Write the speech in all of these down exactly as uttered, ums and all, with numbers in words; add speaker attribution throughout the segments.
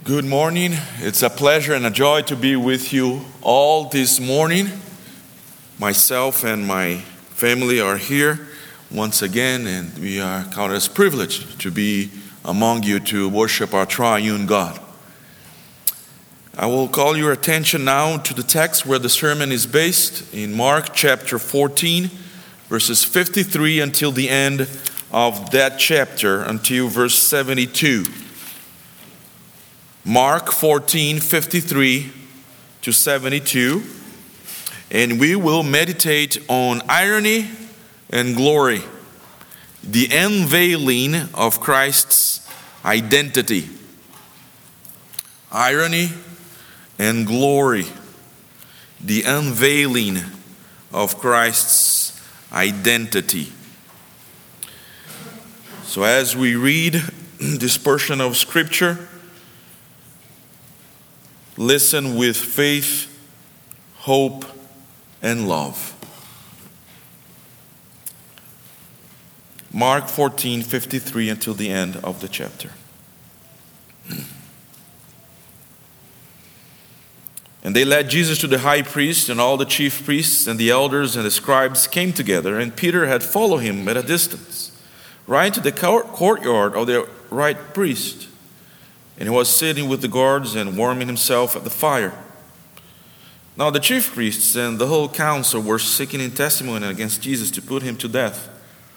Speaker 1: Good morning. It's a pleasure and a joy to be with you all this morning. Myself and my family are here once again, and we are counted as privileged to be among you to worship our triune God. I will call your attention now to the text where the sermon is based in Mark chapter fourteen, verses fifty-three until the end of that chapter, until verse seventy-two. Mark fourteen, fifty-three to seventy-two, and we will meditate on irony and glory, the unveiling of Christ's identity. Irony and glory, the unveiling of Christ's identity. So as we read this portion of Scripture, listen with faith, hope, and love. Mark fourteen, fifty-three until the end of the chapter. And they led Jesus to the high priest, and all the chief priests and the elders and the scribes came together, and Peter had followed him at a distance, right to the courtyard of the right priest. And he was sitting with the guards and warming himself at the fire. Now the chief priests and the whole council were seeking in testimony against Jesus to put him to death.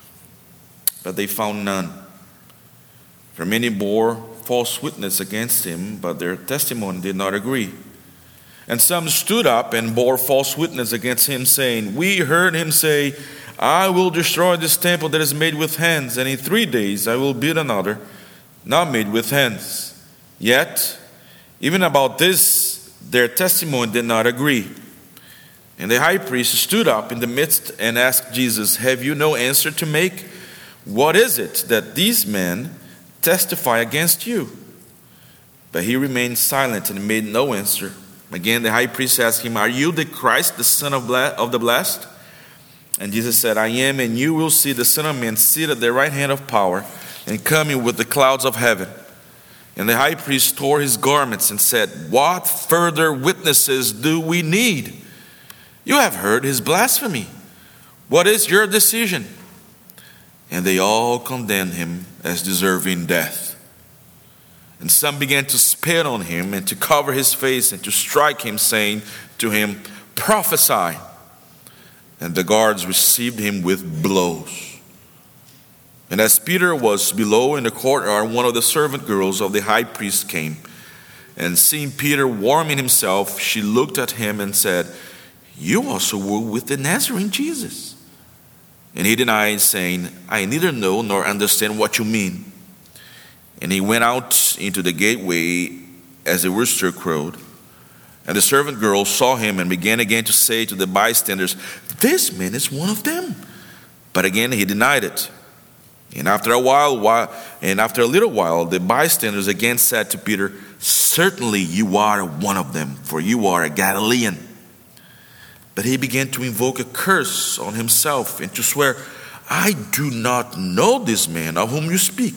Speaker 1: But they found none. For many bore false witness against him, but their testimony did not agree. And some stood up and bore false witness against him, saying, "We heard him say, 'I will destroy this temple that is made with hands, and in three days I will build another, not made with hands.' Yet, even about this, their testimony did not agree. And the high priest stood up in the midst and asked Jesus, 'Have you no answer to make? What is it that these men testify against you?' But he remained silent and made no answer. Again, the high priest asked him, 'Are you the Christ, the Son of the Blessed?' And Jesus said, 'I am, and you will see the Son of Man seated at the right hand of power and coming with the clouds of heaven.' And the high priest tore his garments and said, 'What further witnesses do we need? You have heard his blasphemy. What is your decision?' And they all condemned him as deserving death. And some began to spit on him and to cover his face and to strike him, saying to him, 'Prophesy.' And the guards received him with blows. And as Peter was below in the courtyard, one of the servant girls of the high priest came. And seeing Peter warming himself, she looked at him and said, 'You also were with the Nazarene Jesus.' And he denied, saying, 'I neither know nor understand what you mean.' And he went out into the gateway as the rooster crowed. And the servant girl saw him and began again to say to the bystanders, 'This man is one of them.' But again he denied it. And after a while, while, and after a little while, the bystanders again said to Peter, 'Certainly you are one of them, for you are a Galilean.' But he began to invoke a curse on himself and to swear, 'I do not know this man of whom you speak.'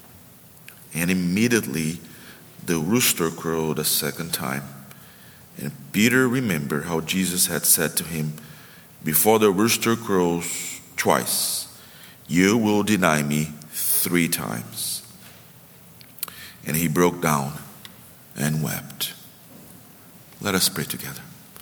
Speaker 1: And immediately the rooster crowed a second time. And Peter remembered how Jesus had said to him, 'Before the rooster crows twice, you will deny me three times.' And he broke down and wept." Let us pray together.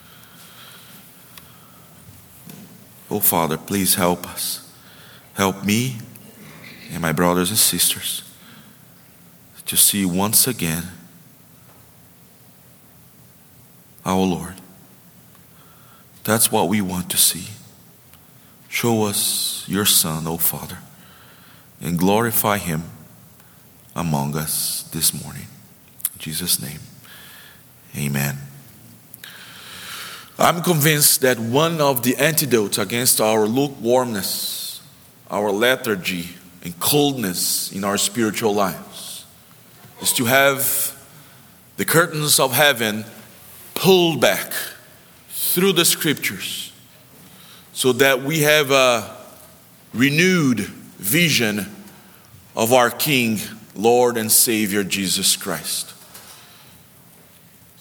Speaker 1: Oh Father, please help us. Help me and my brothers and sisters to see once again our Lord. That's what we want to see. Show us your Son, O Father, and glorify him among us this morning. In Jesus' name, amen. I'm convinced that one of the antidotes against our lukewarmness, our lethargy, and coldness in our spiritual lives is to have the curtains of heaven pulled back through the Scriptures, so that we have a renewed vision of our King, Lord and Savior Jesus Christ.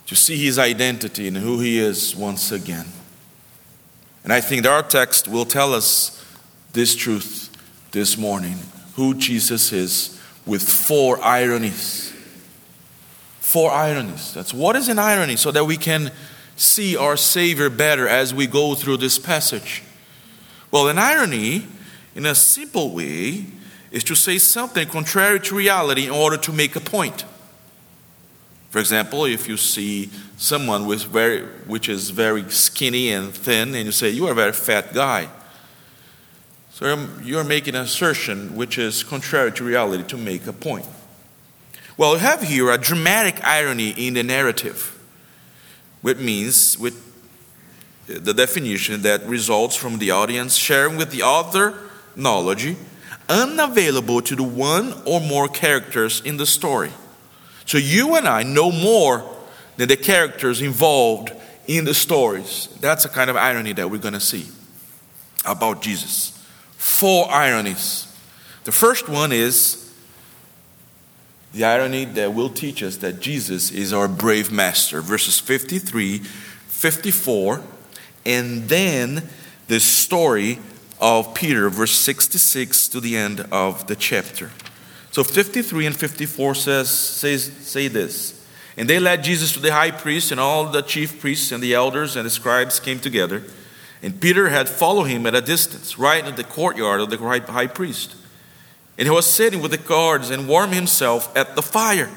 Speaker 1: to see his identity and who he is once again. And I think that our text will tell us this truth this morning, who Jesus is, with four ironies. Four ironies. That's what is an irony, so that we can see our Savior better as we go through this passage. Well, an irony, in a simple way, is to say something contrary to reality in order to make a point. For example, if you see someone with very, which is very skinny and thin, and you say, "You are a very fat guy." So you're making an assertion which is contrary to reality to make a point. Well, we have here a dramatic irony in the narrative, which means with the definition that results from the audience sharing with the author knowledge unavailable to the one or more characters in the story. So you and I know more than the characters involved in the stories. That's a kind of irony that we're going to see about Jesus. Four ironies. The first one is the irony that will teach us that Jesus is our brave master. Verses fifty-three, fifty-four, and then the story of Peter, verse sixty-six to the end of the chapter. So fifty-three and fifty-four says, says say this. And they led Jesus to the high priest, and all the chief priests and the elders and the scribes came together. And Peter had followed him at a distance, right in the courtyard of the high priest. And he was sitting with the guards and warming himself at the fire.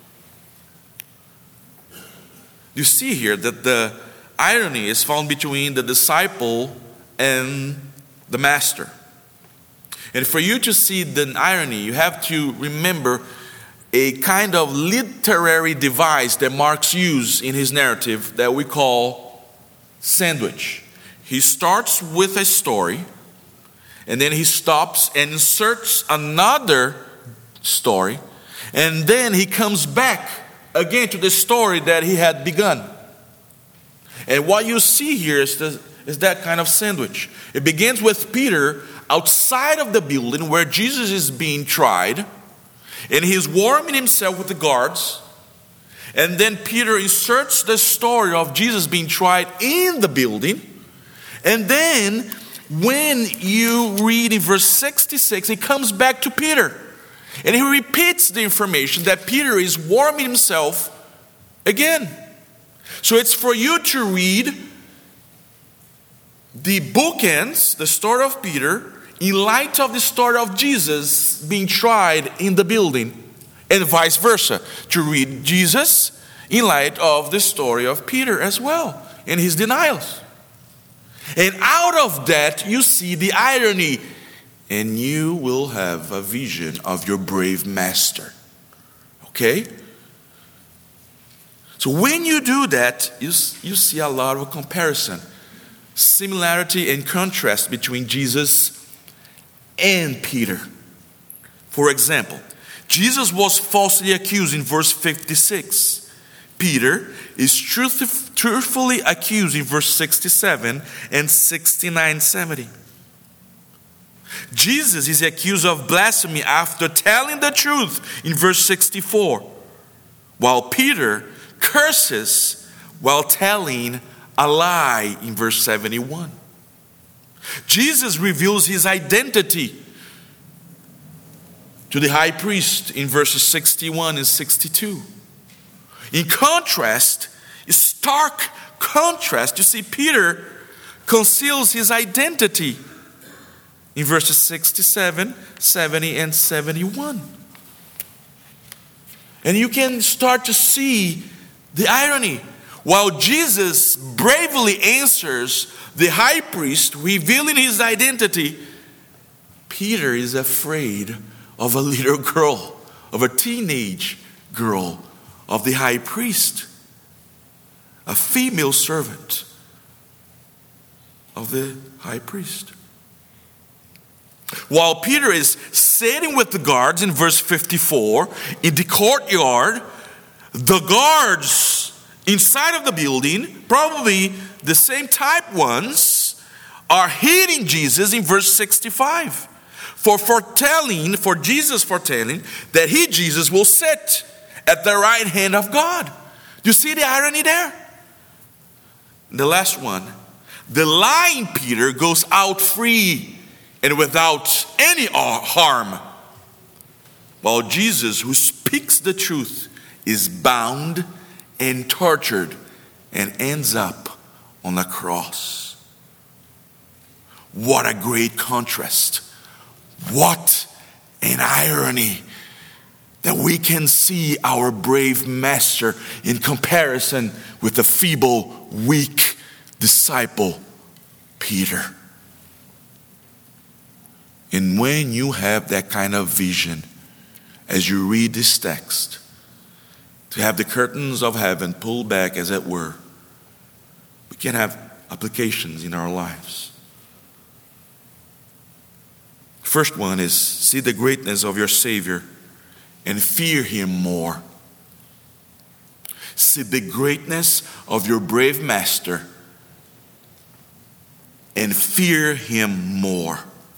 Speaker 1: You see here that the irony is found between the disciple and the master. And for you to see the irony, you have to remember a kind of literary device that Mark used in his narrative that we call sandwich. He starts with a story, and then he stops and inserts another story, and then he comes back again to the story that he had begun. And what you see here is, the, is that kind of sandwich. It begins with Peter outside of the building where Jesus is being tried, and he's warming himself with the guards. And then Peter inserts the story of Jesus being tried in the building. And then when you read in verse sixty-six, he comes back to Peter. And he repeats the information that Peter is warming himself again. So it's for you to read the bookends, the story of Peter, in light of the story of Jesus being tried in the building, and vice versa. To read Jesus in light of the story of Peter as well, and his denials. And out of that, you see the irony, and you will have a vision of your brave master. Okay? So when you do that, you, you see a lot of comparison, similarity and contrast between Jesus and Peter. For example, Jesus was falsely accused in verse fifty-six. Peter is truth, truthfully accused in verse sixty-seven and sixty-nine seventy. Jesus is accused of blasphemy after telling the truth in verse sixty-four, while Peter curses while telling a lie in verse seventy-one. Jesus reveals his identity to the high priest in verses sixty-one and sixty-two. In contrast, stark contrast, you see Peter conceals his identity in verses sixty-seven, seventy, and seventy-one. And you can start to see the irony. While Jesus bravely answers the high priest, revealing his identity, Peter is afraid of a little girl, of a teenage girl, of the high priest, a female servant of the high priest. While Peter is sitting with the guards in verse fifty-four, in the courtyard, the guards inside of the building, probably the same type ones, are hitting Jesus in verse sixty-five. For foretelling, for Jesus foretelling that he, Jesus, will sit at the right hand of God You see the irony there? The last one, the lying Peter goes out free and without any harm, while Jesus, who speaks the truth, is bound and tortured and ends up on the cross. What a great contrast. What an irony that we can see our brave master in comparison with the feeble, weak disciple, Peter. And when you have that kind of vision, as you read this text, to have the curtains of heaven pulled back, as it were, we can have applications in our lives. First one is see the greatness of your Savior and fear Him more. See the greatness of your brave Master and fear Him more.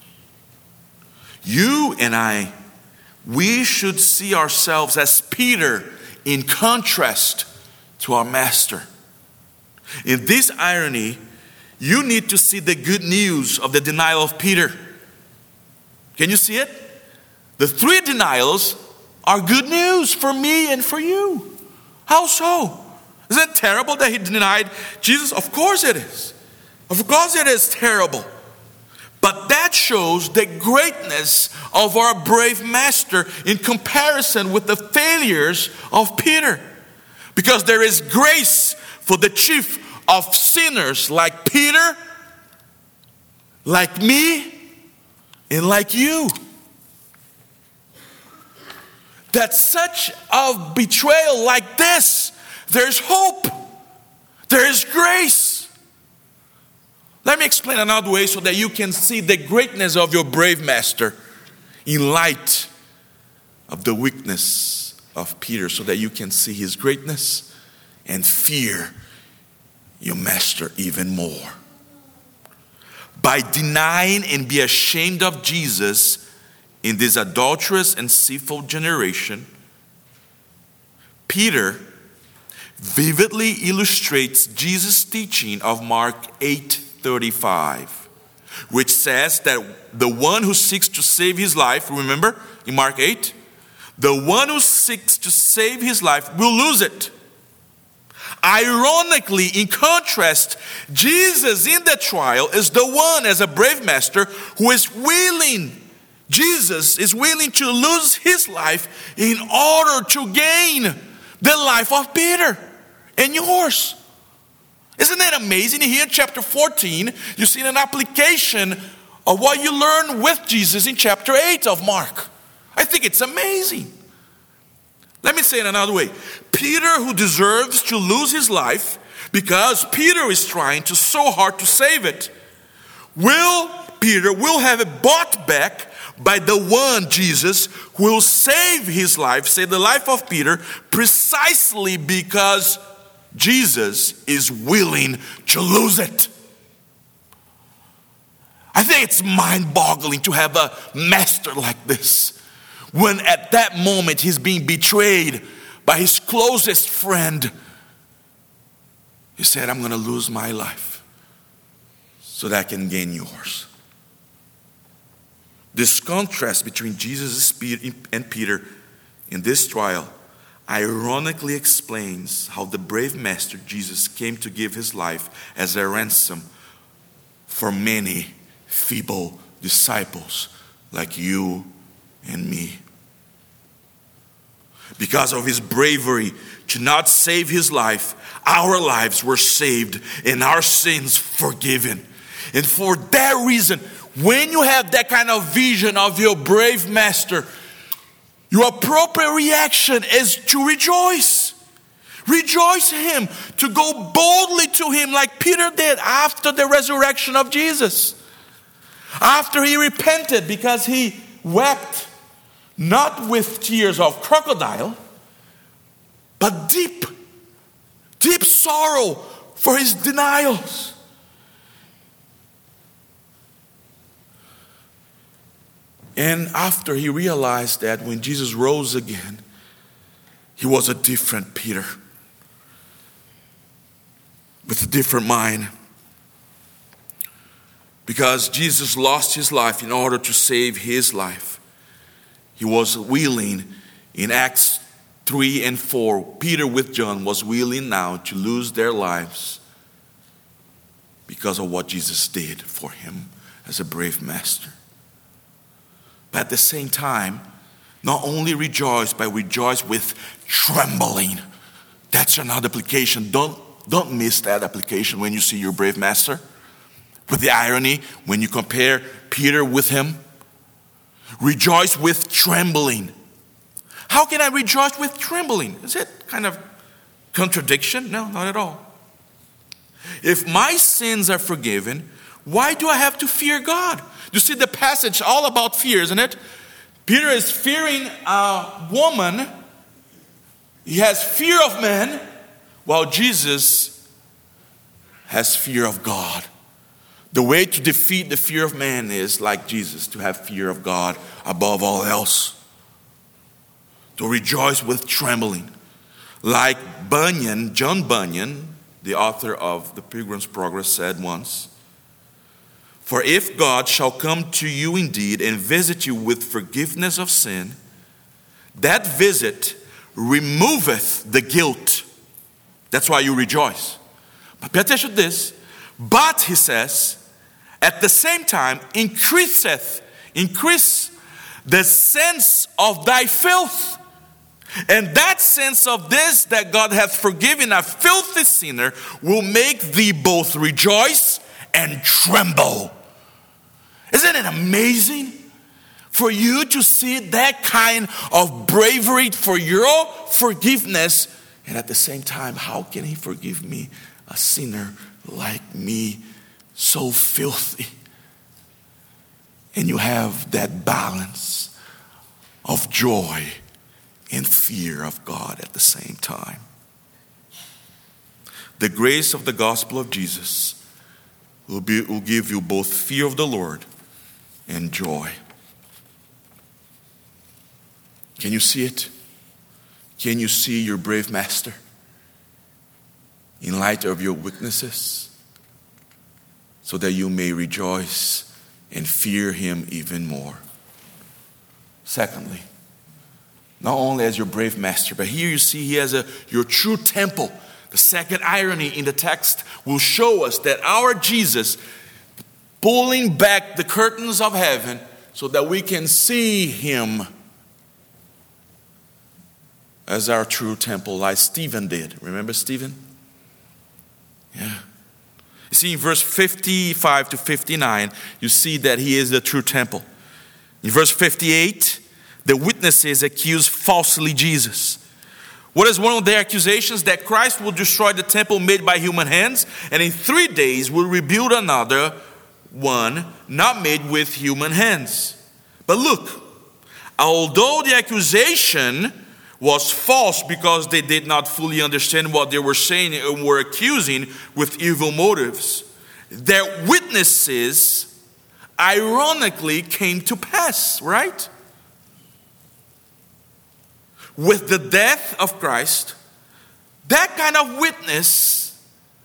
Speaker 1: You and I, we should see ourselves as Peter in contrast to our Master. In this irony, you need to see the good news of the denial of Peter. Can you see it? The three denials are good news for me and for you. How so? Isn't it terrible that he denied Jesus? Of course it is. Of course it is terrible. But that shows the greatness of our brave Master in comparison with the failures of Peter. Because there is grace for the chief of sinners like Peter, like me, and like you. That such a betrayal like this, there's hope. There is grace. Let me explain another way so that you can see the greatness of your brave Master in light of the weakness of Peter, so that you can see his greatness and fear your Master even more. By denying and be ashamed of Jesus in this adulterous and sinful generation, Peter vividly illustrates Jesus' teaching of Mark eight thirty-five, which says that the one who seeks to save his life, remember in Mark eight, the one who seeks to save his life will lose it. Ironically, in contrast, Jesus in the trial is the one, as a brave Master, who is willing, Jesus is willing to lose his life in order to gain the life of Peter and yours. Isn't that amazing? Here in chapter fourteen, you see an application of what you learned with Jesus in chapter eight of Mark. I think it's amazing. Let me say it another way. Peter, who deserves to lose his life because Peter is trying to so hard to save it, will, Peter will have it bought back by the one, Jesus, who will save his life, save the life of Peter, precisely because Jesus is willing to lose it. I think it's mind-boggling to have a master like this, when at that moment he's being betrayed by his closest friend. He said, I'm going to lose my life so that I can gain yours. This contrast between Jesus and Peter in this trial ironically explains how the brave Master Jesus came to give his life as a ransom for many feeble disciples like you and me. Because of his bravery to not save his life, our lives were saved and our sins forgiven. And for that reason, when you have that kind of vision of your brave Master, your appropriate reaction is to rejoice. Rejoice in him, to go boldly to him like Peter did after the resurrection of Jesus. After he repented because he wept, not with tears of crocodile, but deep, deep sorrow for his denials. And after he realized that when Jesus rose again, he was a different Peter. with a different mind. Because Jesus lost his life in order to save his life. He was willing in Acts three and four. Peter with John was willing now to lose their lives because of what Jesus did for him as a brave master. But at the same time, not only rejoice, but rejoice with trembling. That's another application. Don't, don't miss that application when you see your brave master. With the irony, when you compare Peter with him. Rejoice with trembling. How can I rejoice with trembling? Is it kind of contradiction? No, not at all. If my sins are forgiven, why do I have to fear God? You see the passage all about fear, isn't it? Peter is fearing a woman. He has fear of men, while Jesus has fear of God. The way to defeat the fear of man is like Jesus, to have fear of God above all else. To rejoice with trembling. Like Bunyan, John Bunyan, the author of The Pilgrim's Progress, said once, "For if God shall come to you indeed and visit you with forgiveness of sin, that visit removeth the guilt." That's why you rejoice. But pay attention to this. But, he says, at the same time, increaseth, increase the sense of thy filth. And that sense of this, that God hath forgiven a filthy sinner, will make thee both rejoice and tremble. Isn't it amazing for you to see that kind of bravery for your forgiveness? And at the same time, how can he forgive me, a sinner like me, so filthy? And you have that balance of joy and fear of God at the same time. The grace of the gospel of Jesus will, be, will give you both fear of the Lord and joy. Can you see it? Can you see your brave master in light of your weaknesses, so that you may rejoice and fear him even more? Secondly, not only as your brave master, but here you see he has a your true temple. The second irony in the text will show us that our Jesus pulling back the curtains of heaven so that we can see him as our true temple, like Stephen did. Remember Stephen? Yeah. You see in verse fifty-five to fifty-nine, you see that he is the true temple. In verse fifty-eight, the witnesses accuse falsely Jesus. What is one of their accusations? That Christ will destroy the temple made by human hands, and in three days will rebuild another one not made with human hands. But look, although the accusation was false because they did not fully understand what they were saying and were accusing with evil motives, their witnesses ironically came to pass, right? With the death of Christ, that kind of witness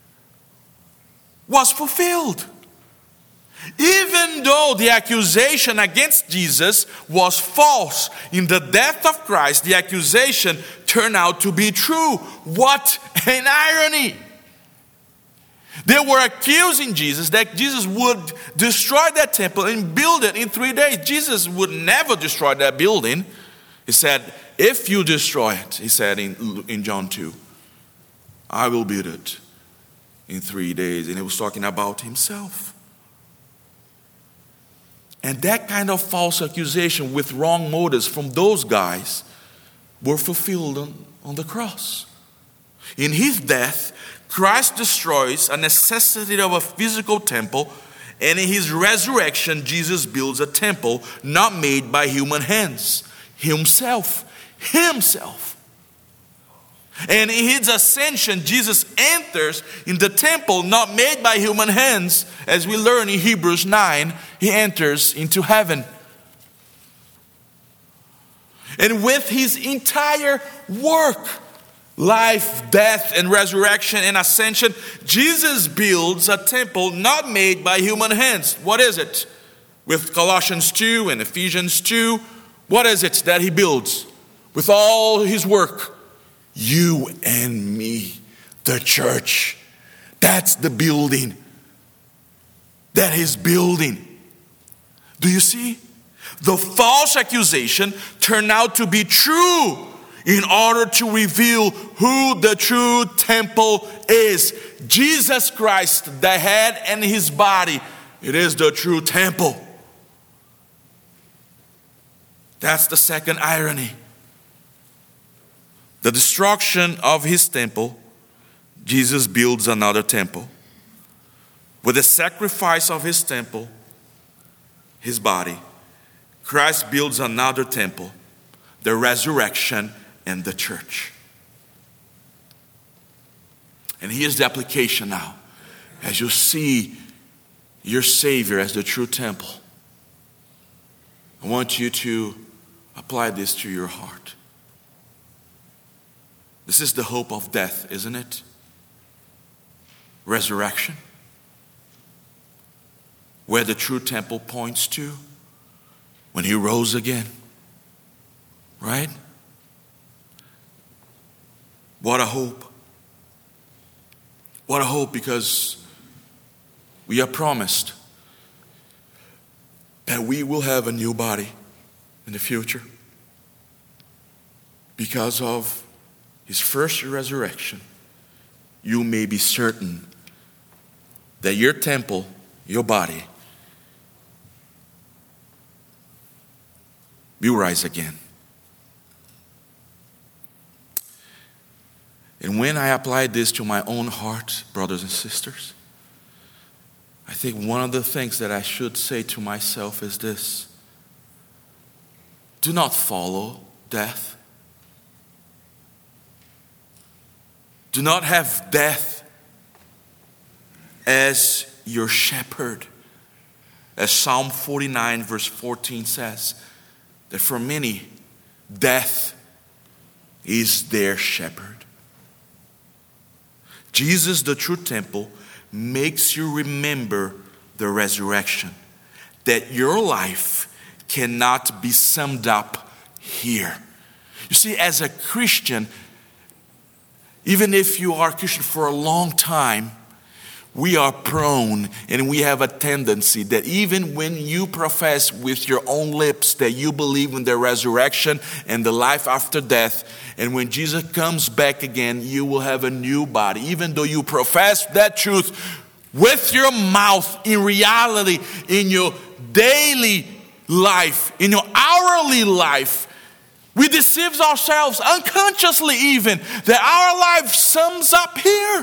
Speaker 1: was fulfilled. Even though the accusation against Jesus was false, in the death of Christ, the accusation turned out to be true. What an irony! They were accusing Jesus that Jesus would destroy that temple and build it in three days. Jesus would never destroy that building. He said, if you destroy it, he said in, in John two, I will build it in three days. And he was talking about himself. And that kind of false accusation with wrong motives from those guys were fulfilled on, on the cross. In his death, Christ destroys a necessity of a physical temple, and in his resurrection, Jesus builds a temple not made by human hands. Himself. Himself. And in his ascension, Jesus enters in the temple not made by human hands. As we learn in Hebrews nine, he enters into heaven. And with his entire work, life, death, and resurrection and ascension, Jesus builds a temple not made by human hands. What is it? With Colossians two and Ephesians two, what is it that he builds? With all his work, you and me, the church. That's the building that he's building. Do you see? The false accusation turned out to be true in order to reveal who the true temple is. Jesus Christ, the head and his body. It is the true temple. That's the second irony. The destruction of his temple, Jesus builds another temple. With the sacrifice of his temple, his body, Christ builds another temple, the resurrection and the church. And here's the application now. As you see your Savior as the true temple, I want you to apply this to your heart. This is the hope of death, isn't it? Resurrection. Where the true temple points to when he rose again. Right? What a hope. What a hope, because we are promised that we will have a new body in the future because of his first resurrection. You may be certain that your temple, your body, will rise again. And when I apply this to my own heart, brothers and sisters, I think one of the things that I should say to myself is this: do not follow death. Do not have death as your shepherd. As Psalm forty-nine verse fourteen says, that for many, death is their shepherd. Jesus, the true temple, makes you remember the resurrection. That your life cannot be summed up here. You see, as a Christian, even if you are a Christian for a long time, we are prone and we have a tendency that even when you profess with your own lips that you believe in the resurrection and the life after death, and when Jesus comes back again, you will have a new body. Even though you profess that truth with your mouth, in reality, in your daily life, in your hourly life, we deceive ourselves unconsciously even that our life sums up here.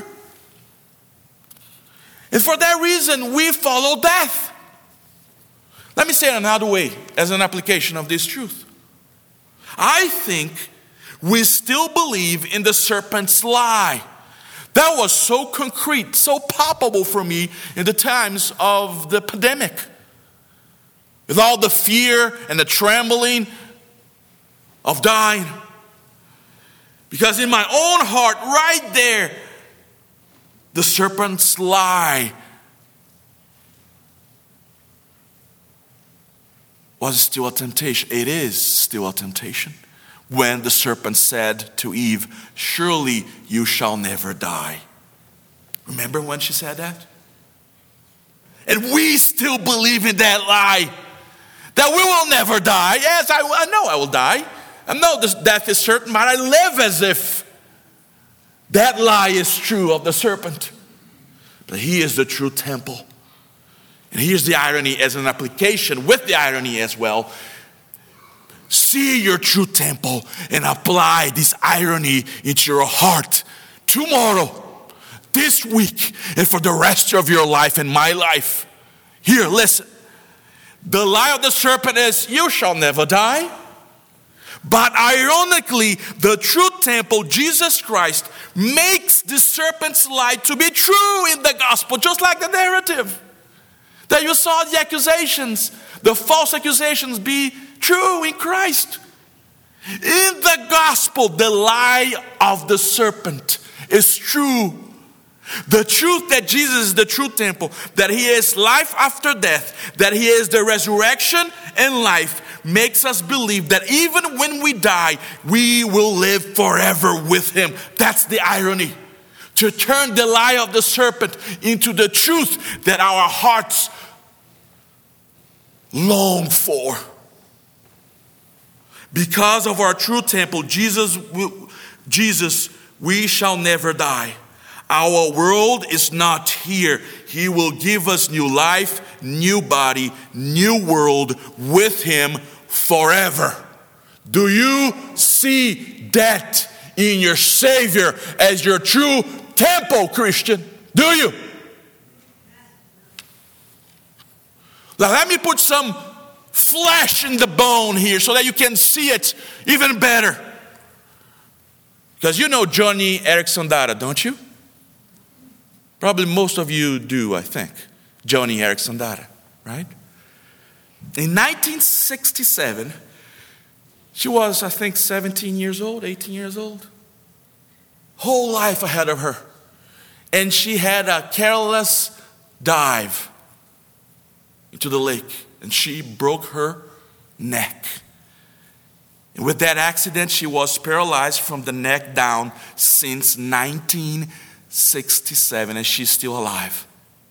Speaker 1: And for that reason, we follow death. Let me say it another way as an application of this truth. I think we still believe in the serpent's lie. That was so concrete, so palpable for me in the times of the pandemic. With all the fear and the trembling of dying. Because in my own heart, right there, the serpent's lie was still a temptation. It is still a temptation. When the serpent said to Eve, surely you shall never die. Remember when she said that? And we still believe in that lie. That we will never die. Yes, I, I know I will die. I know this death is certain, but I live as if that lie is true of the serpent. But he is the true temple. And here's the irony as an application with the irony as well. See your true temple and apply this irony into your heart tomorrow, this week, and for the rest of your life and my life. Here, listen. The lie of the serpent is, you shall never die. But ironically, the true temple, Jesus Christ, makes the serpent's lie to be true in the gospel, just like the narrative. That you saw the accusations, the false accusations be true in Christ. In the gospel, the lie of the serpent is true. The truth that Jesus is the true temple, that he is life after death, that he is the resurrection and life, makes us believe that even when we die, we will live forever with him. That's the irony. To turn the lie of the serpent into the truth that our hearts long for. Because of our true temple, Jesus, will, Jesus, we shall never die. Our world is not here. He will give us new life, new body, new world with him forever. Do you see that in your Savior as your true temple, Christian? Do you? Now let me put some flesh in the bone here so that you can see it even better. Because you know Joni Eareckson Tada, don't you? Probably most of you do, I think. Joni Eareckson Tada, right? In nineteen sixty-seven, she was, I think, seventeen years old, eighteen years old. Whole life ahead of her. And she had a careless dive into the lake. And she broke her neck. And with that accident, she was paralyzed from the neck down since nineteen sixty-seven, and she's still alive.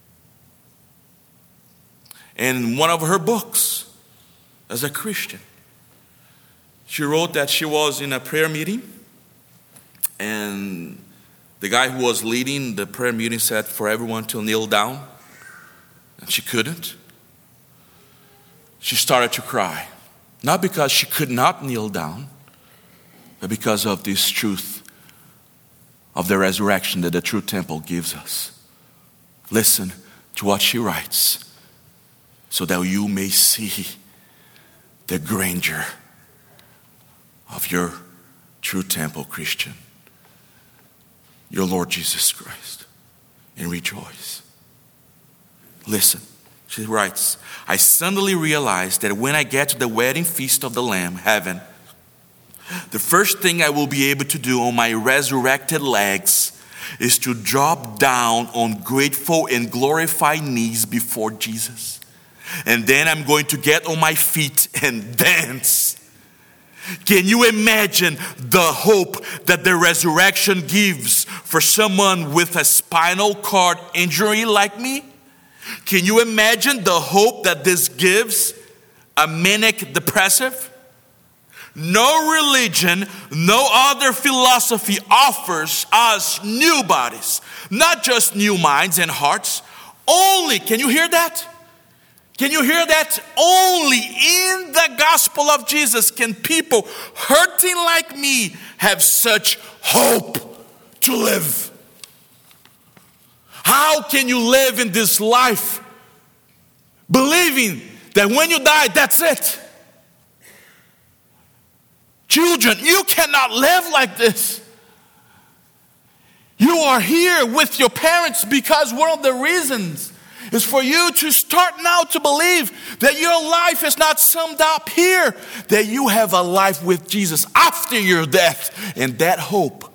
Speaker 1: And in one of her books, as a Christian, she wrote that she was in a prayer meeting, and the guy who was leading the prayer meeting said for everyone to kneel down, and she couldn't. She started to cry, not because she could not kneel down, but because of this truth of the resurrection that the true temple gives us. Listen to what she writes so that you may see the grandeur of your true temple, Christian, your Lord Jesus Christ, and rejoice. Listen, she writes, I suddenly realized that when I get to the wedding feast of the Lamb, heaven, the first thing I will be able to do on my resurrected legs is to drop down on grateful and glorified knees before Jesus. And then I'm going to get on my feet and dance. Can you imagine the hope that the resurrection gives for someone with a spinal cord injury like me? Can you imagine the hope that this gives a manic depressive? No religion, no other philosophy offers us new bodies, not just new minds and hearts. Only, can you hear that? Can you hear that? Only in the gospel of Jesus can people hurting like me have such hope to live. How can you live in this life believing that when you die, that's it? Children, you cannot live like this. You are here with your parents because one of the reasons is for you to start now to believe that your life is not summed up here, that you have a life with Jesus after your death. And that hope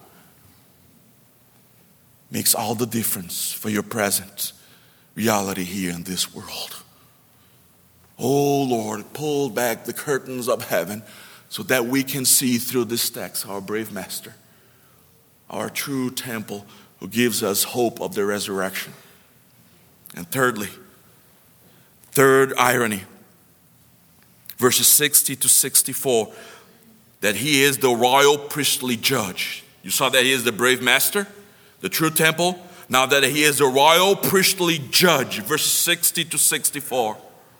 Speaker 1: makes all the difference for your present reality here in this world. Oh Lord, pull back the curtains of heaven so that we can see through this text our brave master, our true temple who gives us hope of the resurrection. And thirdly, third irony, verses sixty to sixty-four, that he is the royal priestly judge. You saw that he is the brave master, the true temple. Now that he is the royal priestly judge, verses sixty to sixty-four.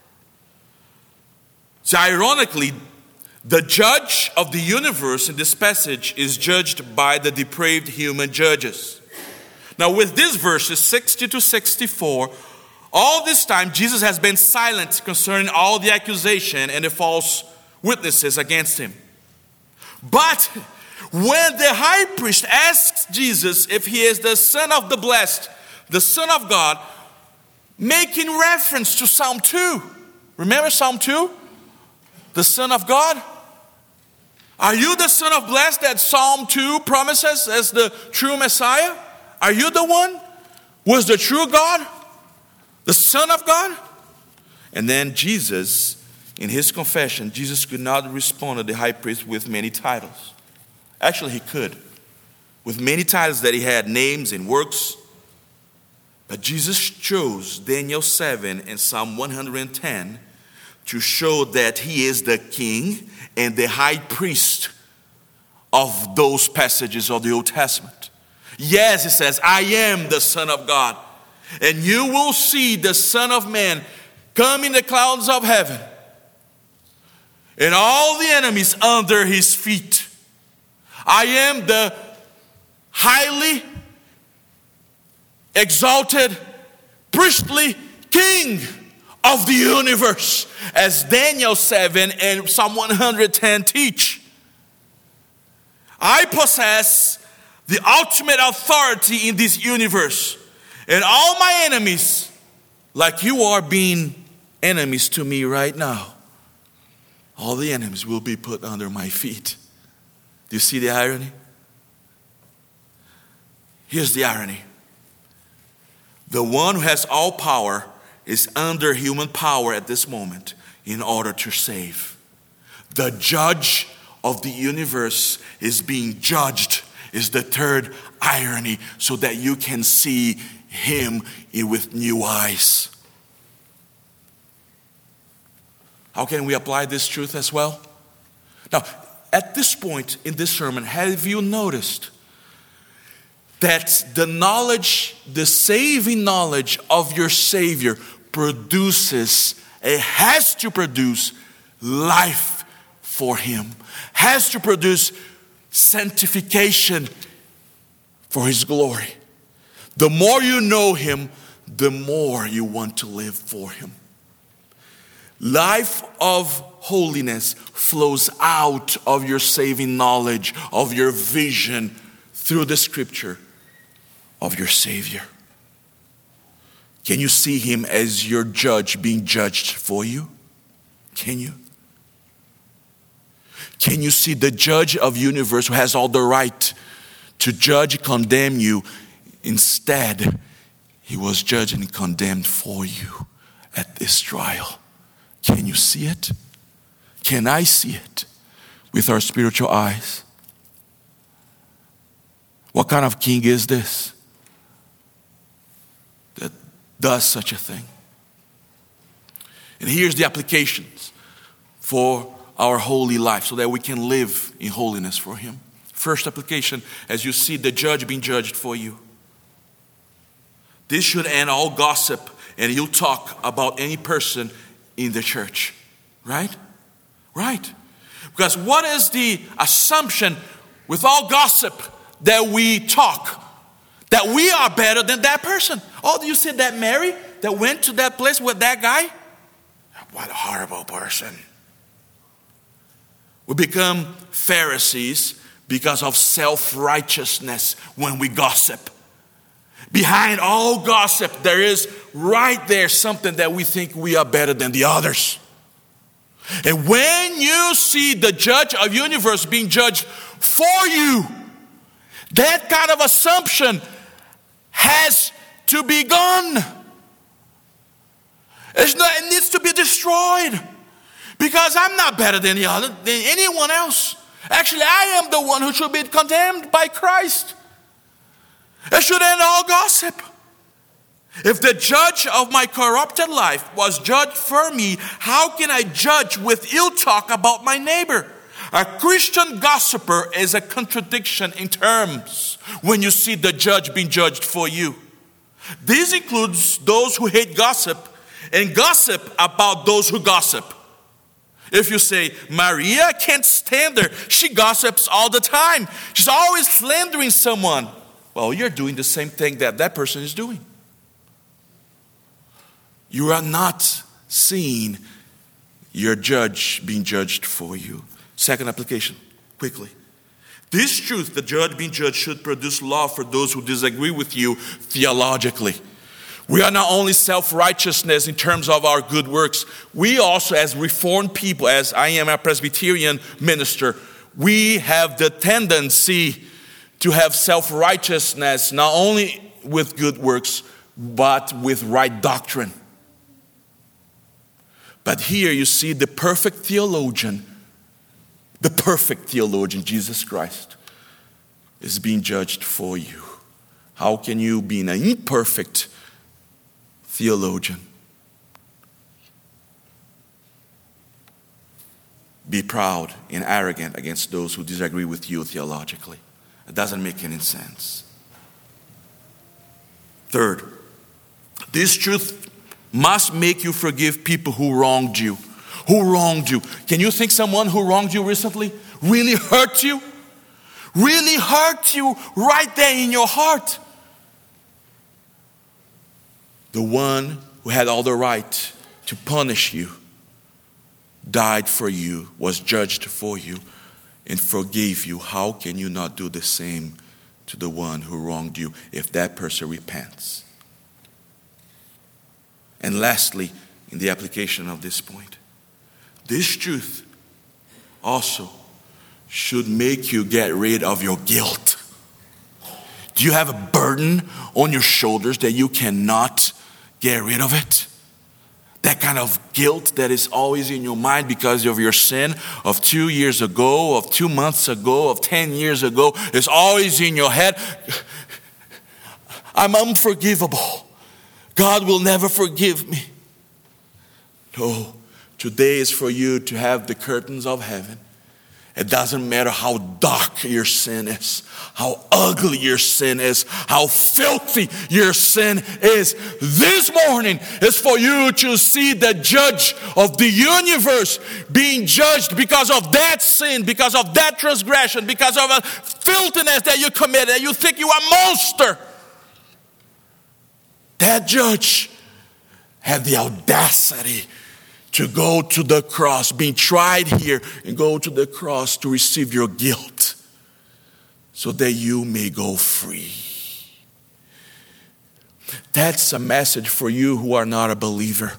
Speaker 1: So ironically, the judge of the universe in this passage is judged by the depraved human judges. Now with these verses, sixty to sixty-four, all this time Jesus has been silent concerning all the accusation and the false witnesses against him. But when the high priest asks Jesus if he is the Son of the Blessed, the Son of God, making reference to Psalm two. Remember Psalm two? The Son of God? Are you the son of blessed that Psalm two promises as the true Messiah? Are you the one? Was the true God? The Son of God? And then Jesus, in his confession, Jesus could not respond to the high priest with many titles. Actually, he could. With many titles that he had, names and works. But Jesus chose Daniel seven and Psalm one hundred ten to show that he is the king and the high priest of those passages of the Old Testament. Yes, it says, I am the Son of God. And you will see the Son of Man come in the clouds of heaven, and all the enemies under his feet. I am the highly exalted priestly king of the universe, as Daniel seven and Psalm one hundred ten teach. I possess the ultimate authority in this universe. And all my enemies, like you are being enemies to me right now, all the enemies will be put under my feet. Do you see the irony? Here's the irony. The one who has all power is under human power at this moment in order to save. The judge of the universe is being judged, is the third irony, so that you can see him with new eyes. How can we apply this truth as well? Now, at this point in this sermon, have you noticed that the knowledge, the saving knowledge of your Savior produces, it has to produce life for him, has to produce sanctification for his glory. The more you know him, the more you want to live for him. Life of holiness flows out of your saving knowledge, of your vision through the scripture of your Savior. Can you see him as your judge being judged for you? Can you? Can you see the judge of the universe who has all the right to judge and condemn you? Instead, he was judged and condemned for you at this trial. Can you see it? Can I see it with our spiritual eyes? What kind of king is this that does such a thing? And here's the applications for our holy life so that we can live in holiness for him. First application, as you see the judge being judged for you. This should end all gossip and you talk about any person in the church. Right? Right. Because what is the assumption with all gossip that we talk? That we are better than that person. Oh, do you see that Mary that went to that place with that guy? What a horrible person. We become Pharisees because of self-righteousness when we gossip. Behind all gossip, there is right there something that we think we are better than the others. And when you see the judge of the universe being judged for you, that kind of assumption has to be gone. It's not, it needs to be destroyed. Because I'm not better than the other, than anyone else. Actually, I am the one who should be condemned by Christ. It should end all gossip. If the judge of my corrupted life was judged for me, how can I judge with ill talk about my neighbor? A Christian gossiper is a contradiction in terms when you see the judge being judged for you. This includes those who hate gossip and gossip about those who gossip. If you say, Maria can't stand her, she gossips all the time. She's always slandering someone. Well, you're doing the same thing that that person is doing. You are not seeing your judge being judged for you. Second application, quickly. This truth, the judge being judged, should produce love for those who disagree with you theologically. We are not only self-righteousness in terms of our good works, we also as Reformed people, as I am a Presbyterian minister, we have the tendency to have self-righteousness, not only with good works, but with right doctrine. But here you see the perfect theologian, the perfect theologian, Jesus Christ, is being judged for you. How can you, being an imperfect theologian, be proud and arrogant against those who disagree with you theologically? It doesn't make any sense. Third, this truth must make you forgive people who wronged you. Who wronged you. Can you think someone who wronged you recently really hurt you? Really hurt you right there in your heart? The one who had all the right to punish you died for you, was judged for you, and forgave you. How can you not do the same to the one who wronged you if that person repents? And lastly, in the application of this point, this truth also should make you get rid of your guilt. Do you have a burden on your shoulders that you cannot get rid of it? That kind of guilt that is always in your mind because of your sin of two years ago, of two months ago, of ten years ago, is always in your head. I'm unforgivable. God will never forgive me. No, today is for you to have the curtains of heaven. It doesn't matter how dark your sin is, how ugly your sin is, how filthy your sin is. This morning is for you to see the judge of the universe being judged because of that sin, because of that transgression, because of a filthiness that you committed, that you think you are a monster. That judge had the audacity to go to the cross, being tried here, and go to the cross to receive your guilt so that you may go free. That's a message for you who are not a believer.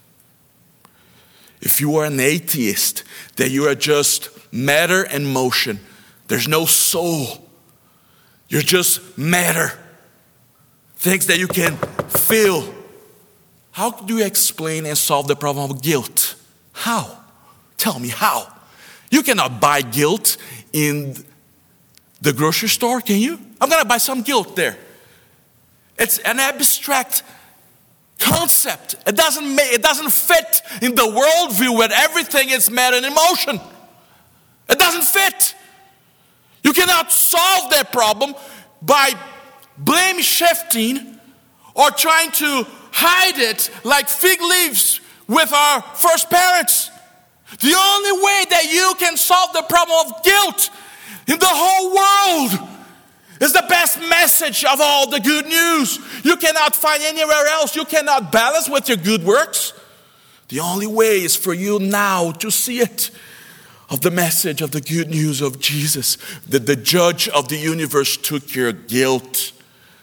Speaker 1: If you are an atheist, that you are just matter and motion, there's no soul. You're just matter. Things that you can feel. How do you explain and solve the problem of guilt? How? Tell me how. You cannot buy guilt in the grocery store, can you? I'm going to buy some guilt there. It's an abstract concept. It doesn't make, it doesn't fit in the worldview where everything is matter and emotion. It doesn't fit. You cannot solve that problem by blame shifting or trying to hide it like fig leaves with our first parents. The only way that you can solve the problem of guilt in the whole world is the best message of all the good news. You cannot find anywhere else. You cannot balance with your good works. The only way is for you now to see it, of the message of the good news of Jesus, that the judge of the universe took your guilt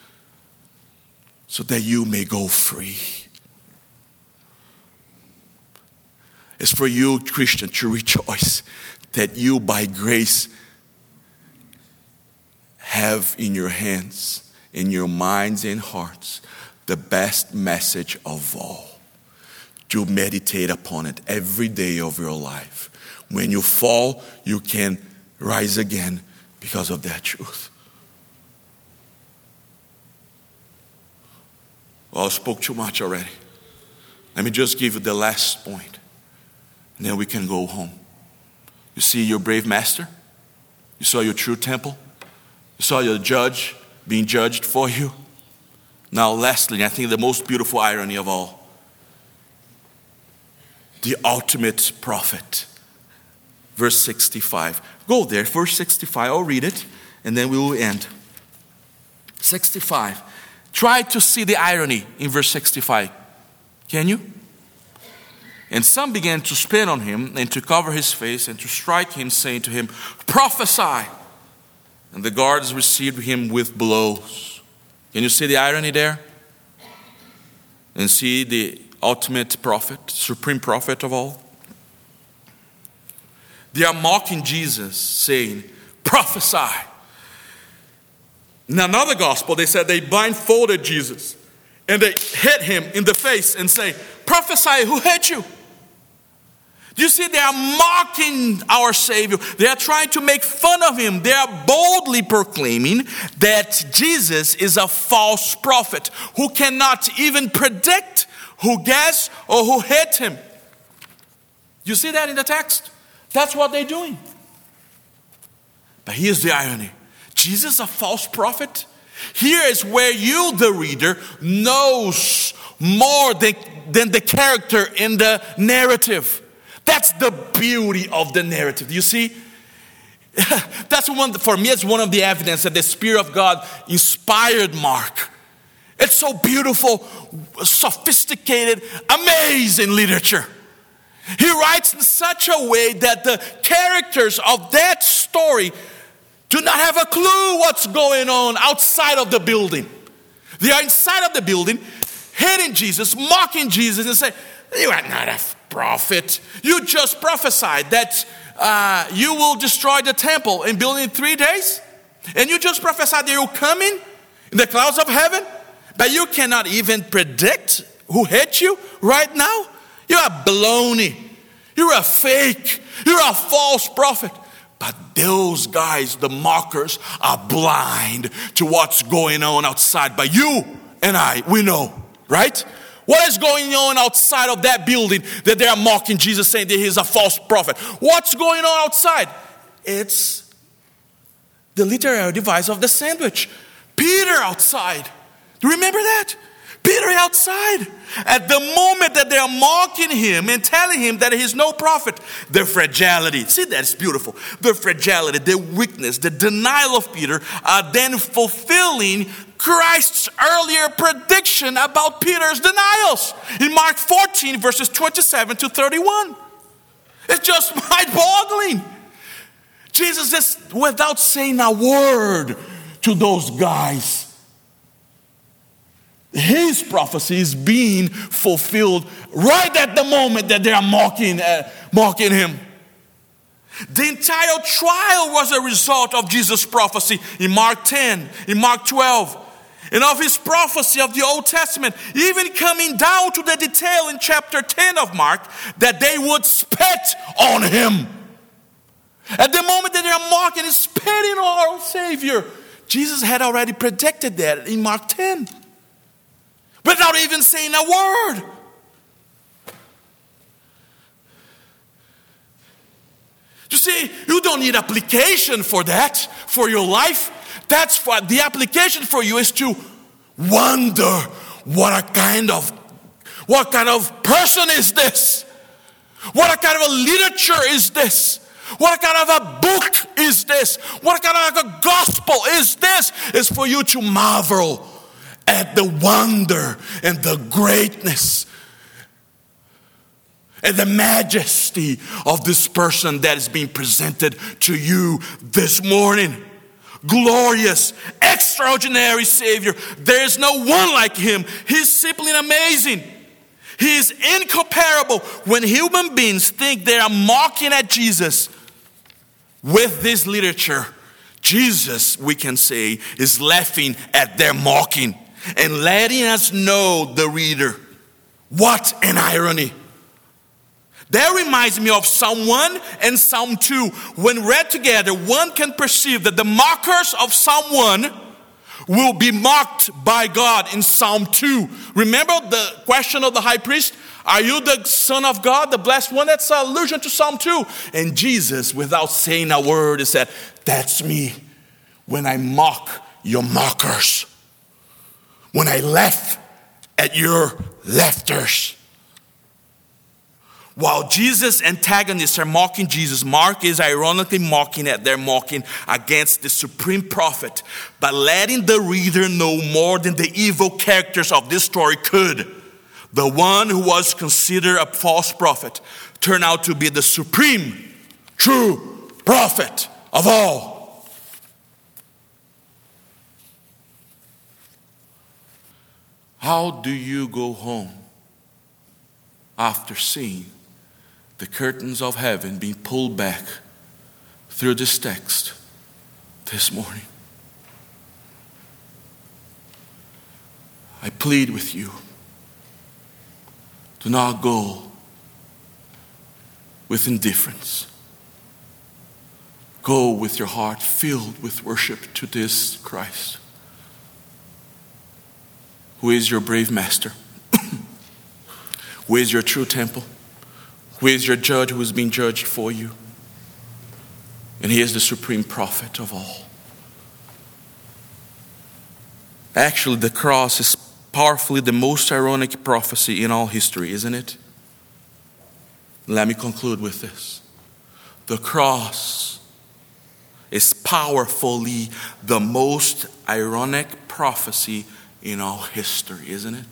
Speaker 1: so that you may go free. It's for you, Christian, to rejoice that you, by grace, have in your hands, in your minds and hearts, the best message of all. To meditate upon it every day of your life. When you fall, you can rise again because of that truth. Well, I spoke too much already. Let me just give you the last point, and then we can go home. You see your brave master? You saw your true temple? You saw your judge being judged for you? Now, lastly, I think the most beautiful irony of all, the ultimate prophet. Verse sixty-five. Go there, verse sixty-five. I'll read it, and then we will end. sixty-five. Try to see the irony in verse sixty-five. Can you? And some began to spit on him and to cover his face and to strike him, saying to him, prophesy. And the guards received him with blows. Can you see the irony there? And see the ultimate prophet, supreme prophet of all? They are mocking Jesus, saying, prophesy. In another gospel, they said they blindfolded Jesus and they hit him in the face and say, prophesy, who hit you? You see, they are mocking our Savior. They are trying to make fun of him. They are boldly proclaiming that Jesus is a false prophet who cannot even predict who guessed or who hit him. You see that in the text? That's what they're doing. But here's the irony. Jesus, a false prophet? Here is where you, the reader, knows more than, than the character in the narrative. That's the beauty of the narrative. You see, that's one, for me, it's one of the evidence that the Spirit of God inspired Mark. It's so beautiful, sophisticated, amazing literature. He writes in such a way that the characters of that story do not have a clue what's going on outside of the building. They are inside of the building, hating Jesus, mocking Jesus, and say, you are not a prophet. You just prophesied that uh, you will destroy the temple and build it in three days. And you just prophesied that you'll come in, in the clouds of heaven. But you cannot even predict who hit you right now. You're a baloney. You're a fake. You're a false prophet. But those guys, the mockers, are blind to what's going on outside. But you and I, we know, right? What is going on outside of that building that they are mocking Jesus, saying that he's a false prophet? What's going on outside? It's the literary device of the sandwich. Peter outside. Do you remember that? Peter outside. At the moment that they are mocking him and telling him that he's no prophet, the fragility, see, that's beautiful. The fragility, the weakness, the denial of Peter are then fulfilling Christ's earlier prediction about Peter's denials in Mark fourteen, verses twenty-seven to thirty-one. It's just mind-boggling. Jesus is, without saying a word to those guys, his prophecy is being fulfilled right at the moment that they are mocking, uh, mocking him. The entire trial was a result of Jesus' prophecy in Mark ten, in Mark twelve, and of his prophecy of the Old Testament, even coming down to the detail in chapter ten of Mark, that they would spit on him. At the moment that they are mocking and spitting on our Savior, Jesus had already predicted that in Mark ten. Without even saying a word. You see, you don't need application for that, for your life. That's what the application for you is to wonder what a kind of, what kind of person is this? What kind of a literature is this? What kind of a book is this? What kind of a gospel is this? It's for you to marvel at the wonder and the greatness and the majesty of this person that is being presented to you this morning. Glorious, extraordinary Savior. There is no one like him. He's simply amazing. He is incomparable. When human beings think they are mocking at Jesus with this literature, Jesus, we can say, is laughing at their mocking and letting us know, the reader, what an irony. That reminds me of Psalm one and Psalm two. When read together, one can perceive that the mockers of Psalm one will be mocked by God in Psalm two. Remember the question of the high priest? Are you the Son of God, the blessed one? That's an allusion to Psalm two. And Jesus, without saying a word, he said, that's me when I mock your mockers. When I laugh at your laughters. While Jesus' antagonists are mocking Jesus, Mark is ironically mocking at their mocking against the supreme prophet, by letting the reader know more than the evil characters of this story could. The one who was considered a false prophet turned out to be the supreme, true prophet of all. How do you go home after seeing the curtains of heaven being pulled back through this text this morning. I plead with you, do not go with indifference. Go with your heart filled with worship to this Christ, who is your brave master, who is your true temple, who is your judge who is being judged for you. And he is the supreme prophet of all. Actually, the cross is powerfully the most ironic prophecy in all history, isn't it? Let me conclude with this. The cross is powerfully the most ironic prophecy in all history, isn't it?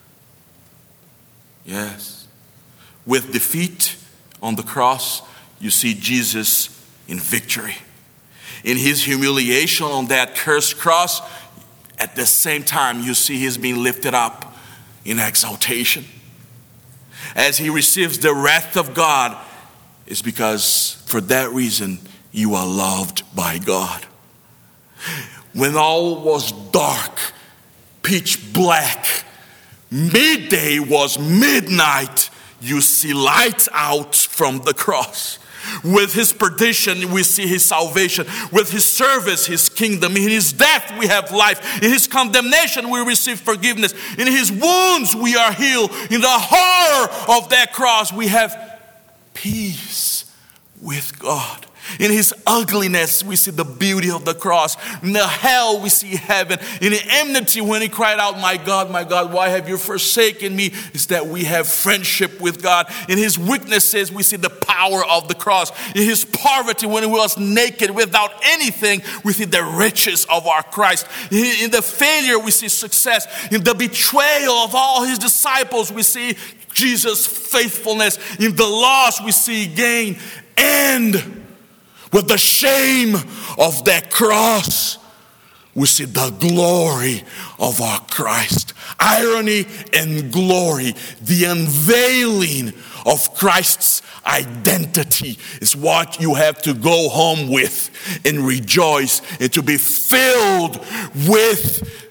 Speaker 1: Yes. With defeat on the cross, you see Jesus in victory. In his humiliation on that cursed cross, at the same time you see he's being lifted up in exaltation. As he receives the wrath of God, it's because for that reason you are loved by God. When all was dark, pitch black, midday was midnight, you see light out from the cross. With his perdition, we see his salvation. With his service, his kingdom. In his death, we have life. In his condemnation, we receive forgiveness. In his wounds, we are healed. In the horror of that cross, we have peace with God. In his ugliness, we see the beauty of the cross. In the hell, we see heaven. In the enmity, when he cried out, my God, my God, why have you forsaken me? Is that we have friendship with God. In his weaknesses, we see the power of the cross. In his poverty, when he was naked without anything, we see the riches of our Christ. In the failure, we see success. In the betrayal of all his disciples, we see Jesus' faithfulness. In the loss, we see gain. And with the shame of that cross, we see the glory of our Christ. Irony and glory, the unveiling of Christ's identity is what you have to go home with and rejoice and to be filled with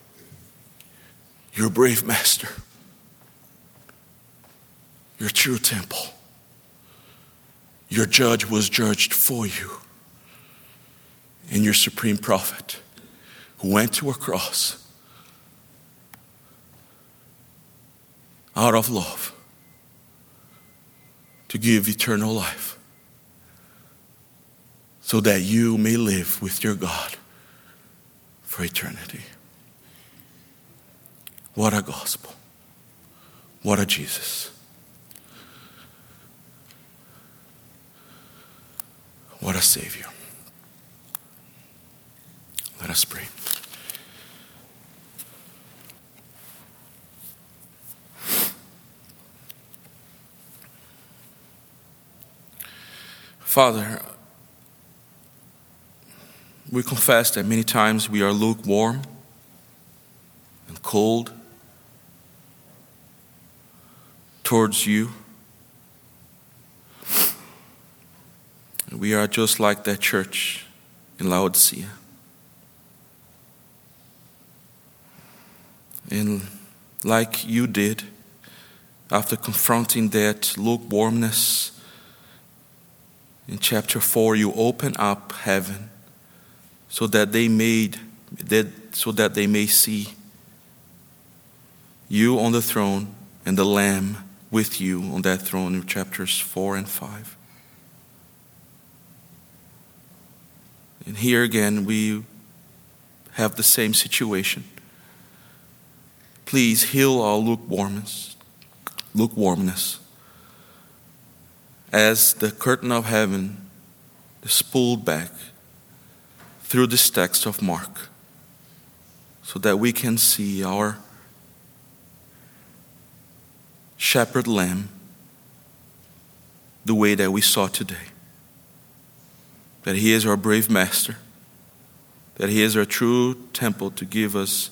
Speaker 1: your brave master, your true temple. Your judge was judged for you. And your supreme prophet who went to a cross out of love to give eternal life so that you may live with your God for eternity. What a gospel. What a Jesus. What a Savior. Let us pray. Father, we confess that many times we are lukewarm and cold towards you. We are just like that church in Laodicea. And like you did, after confronting that lukewarmness, in chapter four, you open up heaven so that they made that so that they may see you on the throne and the Lamb with you on that throne in chapters four and five. And here again, we have the same situation. Please heal our lukewarmness, lukewarmness. As the curtain of heaven is pulled back through this text of Mark, so that we can see our shepherd lamb the way that we saw today. That he is our brave master, that he is our true temple to give us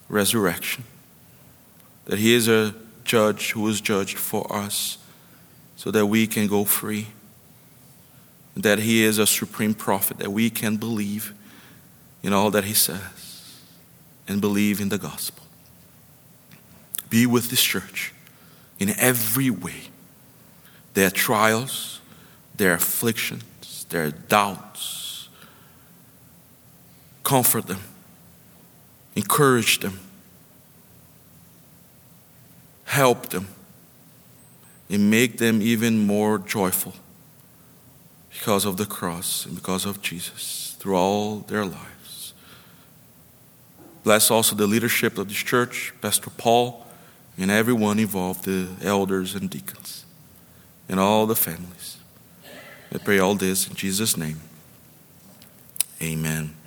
Speaker 1: resurrection, that he is a judge who was judged for us so that we can go free, that he is a supreme prophet, that we can believe in all that he says and believe in the gospel. Be with this church in every way. Their trials, their afflictions, their doubts. Comfort them. Encourage them. Help them. And make them even more joyful because of the cross and because of Jesus through all their lives. Bless also the leadership of this church, Pastor Paul, and everyone involved, the elders and deacons, and all the families. I pray all this in Jesus' name. Amen.